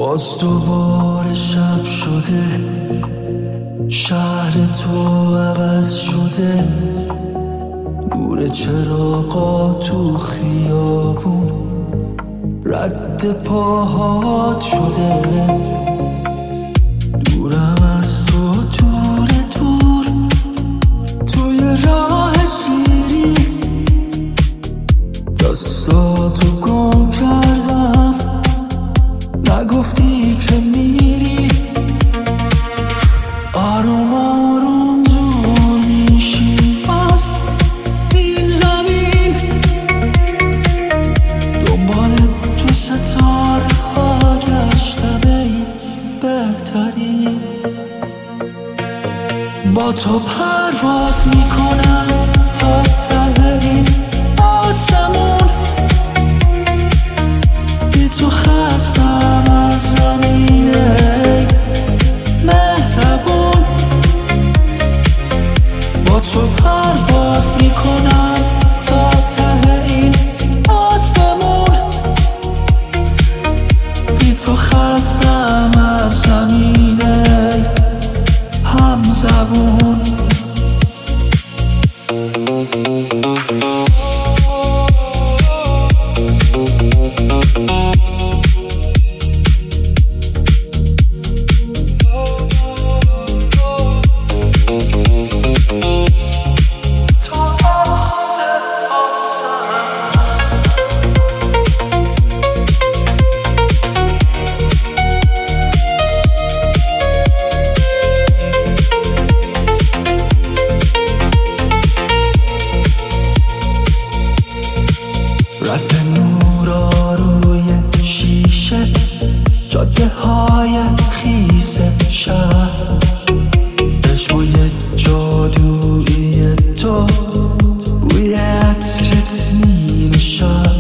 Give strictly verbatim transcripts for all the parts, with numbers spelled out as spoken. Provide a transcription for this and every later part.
باز دوباره شب شده، شهر تو عوض شده، نور چراغا تو خیابون رد پاهات شده. دورم از تو دور دور توی راه شیری، دستاتو گم کردم نگفتی که میری. آروم آروم دور میشی از این زمین، دنبال تو ستاره ها گشتم ای بهترین. با تو پرواز میکنم تا ته این آسمون، بی تو خستم از زمین ای مهربون. با تو پرواز میکنم تا ته این آسمون، بی تو خستم از زمین ای همزبون. رد نورا روی شیشه، جاده های خیس شهر، عشقوی جادویی تو روی عطرت نیمه شب.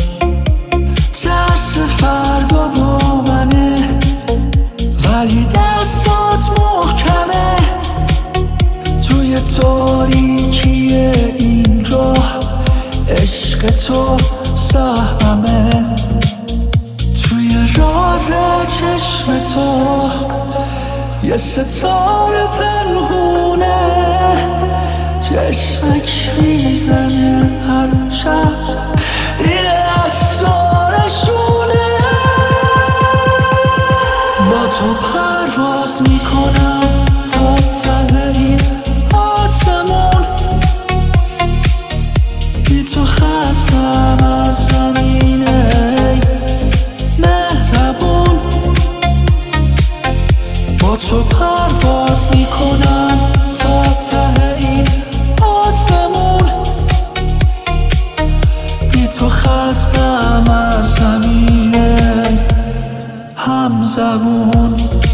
ترس فردا با منه ولی دستات محکمه، توی تاریکی این راه عشق تو سهمه. توی راز چشم تو یه ستاره پنهونه، چشمک میزنه هر شب این اسرارشونه. با تو پرواز میکنم تا ته این آسمون، بی تو خستم از زمین ای مهربون. با تو پرواز میکنم تا ته این آسمون، بی تو خستم از زمین ای همزبون.